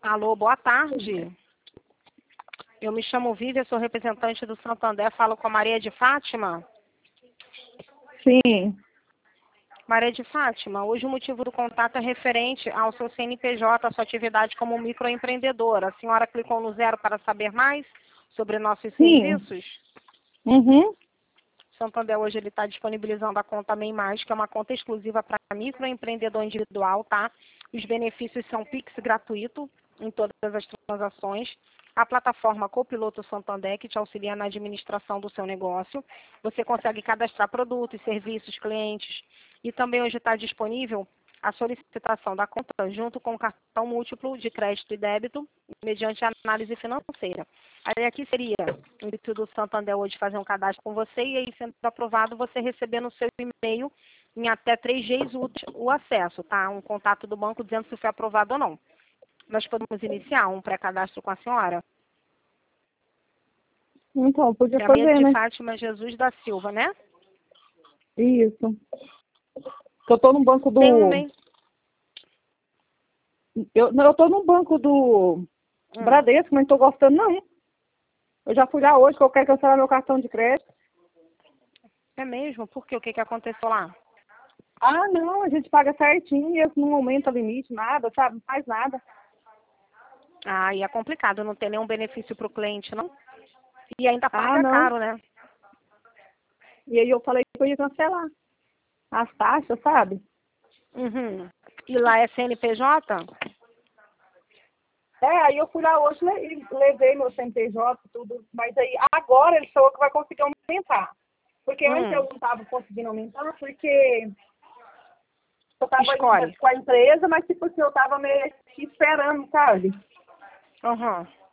Alô, boa tarde. Eu me chamo Vivian, sou representante do Santander, falo com a Maria de Fátima. Sim. Maria de Fátima, hoje o motivo do contato é referente ao seu CNPJ, a sua atividade como microempreendedora. A senhora clicou no 0 para saber mais sobre nossos Sim. serviços? Uhum. Santander hoje ele está disponibilizando a conta MEI+, que é uma conta exclusiva para microempreendedor individual, tá? Os benefícios são Pix gratuito em todas as transações. A plataforma Copiloto Santander, que te auxilia na administração do seu negócio. Você consegue cadastrar produtos, serviços, clientes. E também hoje está disponível a solicitação da conta junto com o cartão múltiplo de crédito e débito, mediante análise financeira. Aí aqui seria o intuito do Santander hoje fazer um cadastro com você e aí, sendo aprovado, você receber no seu e-mail em até 3 dias úteis o acesso, tá? Um contato do banco dizendo se foi aprovado ou não. Nós podemos iniciar um pré-cadastro com a senhora? Então, podia É a Maria fazer, de né? Fátima Jesus da Silva, né? Isso. Eu tô no banco Tem um do... e-mail. Eu tô no banco do Hum, Bradesco, mas não tô gostando, não. Eu já fui lá hoje, que eu quero cancelar meu cartão de crédito. é mesmo? Por quê? O que aconteceu lá? Ah, não, a gente paga certinho e eles não aumenta o limite, nada, sabe? Não faz nada. Ah, e é complicado, não tem nenhum benefício para o cliente, não? E ainda Ah, paga não. caro, né? E aí eu falei que eu ia cancelar as taxas, sabe? Uhum. E lá é CNPJ? Aí eu fui lá hoje e levei meu CNPJ e tudo, mas aí agora ele falou que vai conseguir aumentar. Porque antes eu Hum. não estava conseguindo aumentar, porque eu estava Escolhe. com a empresa, mas tipo assim, eu estava meio que esperando, sabe? Uhum.